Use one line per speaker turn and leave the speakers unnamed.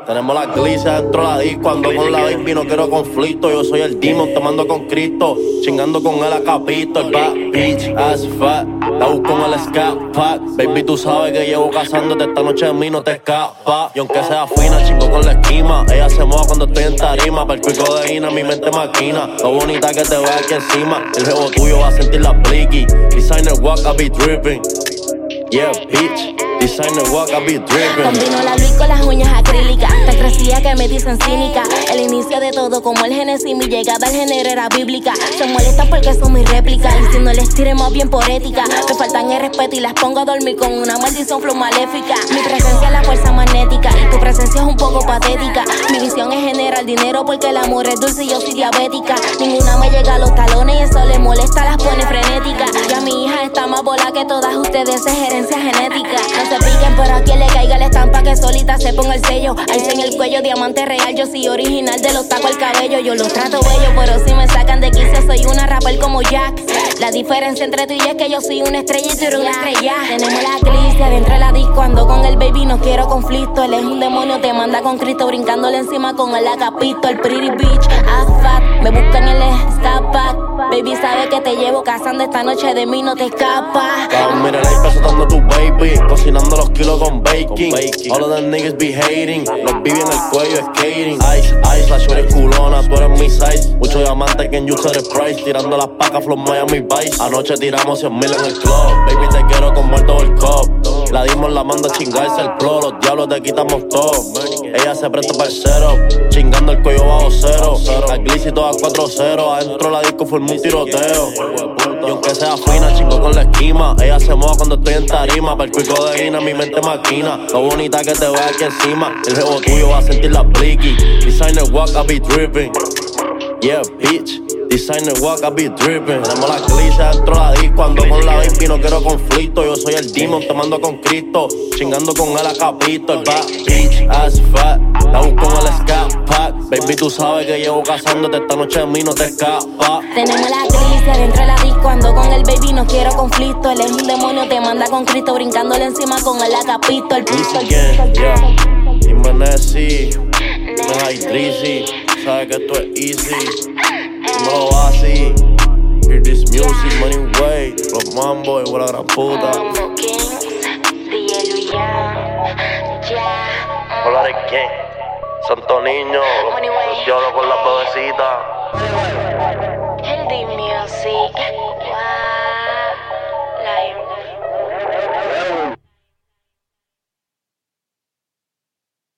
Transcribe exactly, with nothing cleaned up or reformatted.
Tenemos la glicia dentro de la disco. Ando con la baby, no quiero conflicto. Yo soy el demon, te mando con Cristo. Chingando con él a capito. El bad bitch, as fat. La busco en el scat pack. Baby, tú sabes que llevo cazándote. Esta noche de mí no te escapa. Y aunque sea fina, chingo con la esquima. Ella se mueve cuando estoy en tarima. Para el pico de Ina, mi mente maquina. Lo bonita que te ve aquí encima. El jevo tuyo va a sentir la blicky. Designer walk, I be dripping. Yeah, bitch. Designer walk, I be dripping.
Combino la Luis con las uñas acrílicas. Tan crecida que me dicen cínica. El inicio de todo como el Génesis. Mi llegada al género era bíblica. Se molestan porque son mis réplicas. Y si no les tiremos bien por ética. Me faltan el respeto y las pongo a dormir con una maldición flow maléfica. Mi presencia es la fuerza magnética. Tu presencia es un poco patética. Mi visión es generar dinero porque el amor es dulce y yo soy diabética. Ninguna me llega a los talones y eso le molesta, las pone frenética. Ya mi hija está más bola que todas ustedes, es herencia genética. No se piquen, pero a quien le caiga la estampa que solita se ponga el sello. Ice en el cuello, diamante real, yo soy original de los tacos al cabello. Yo los trato bello, pero si me sacan de quicio soy una rapper como Jack. La diferencia entre tú y yo es que yo soy una estrella y tú eres una estrella. Tenemos la clicia dentro de la disco, ando con el baby, no quiero conflicto. Él es un demonio, te manda con Cristo, brincándole encima con el acapito. El pretty bitch, as fat, me buscan en el stop back. Baby sabe que te llevo cazando esta noche, de mí no te escapas.
Mira el peso dando tu baby, cocinando los kilos con baking. All of them niggas be hating, los viví en el cuello skating. Ice, ice, la shorty es culona, tú eres mi size. Mucho diamante que en you the price, tirando las pacas flow Miami Vice. Anoche tiramos cien mil en el club, baby te quiero con muerto el cop. La dimos, la manda a chingarse el flow, los diablos te quitamos todo. Ella se presta para el cero, chingando el cuello bajo cero. La gliss y todas cuatro cero, adentro la disco formó un tiroteo. Y aunque sea fina, chingo con la esquima. Ella se mueve cuando estoy en tarima. Para el pico de Ina, mi mente maquina. Lo bonita que te ve aquí encima. El jevo tuyo va a sentir la blicky. Designer walk, I be dripping. Yeah, bitch. Designer walk, I be dripping. Tenemos la glicia dentro de la disco. Ando con la baby, no quiero conflicto. Yo soy el demon, te mando con Cristo. Chingando con él a capito. El bad bitch, as fat. La busco en el scat pack. Baby, tú sabes que llevo cazándote. Esta noche de mí no te escapa.
Tenemos la glicia dentro de la disco, ando con el baby, no quiero conflicto. Él es un demonio, te manda con Cristo, brincándole encima con el acapito. El piso, el piso, el piso.
Inmanesi, no hay Drizzy. Sabes que esto es easy. No lo así. Hear this music, money way. Los mambo y buena gran puta.
Mambo Kings, D J Luyan, ya.
Hola de quién. Santo Niño, los diablos con las bebecitas.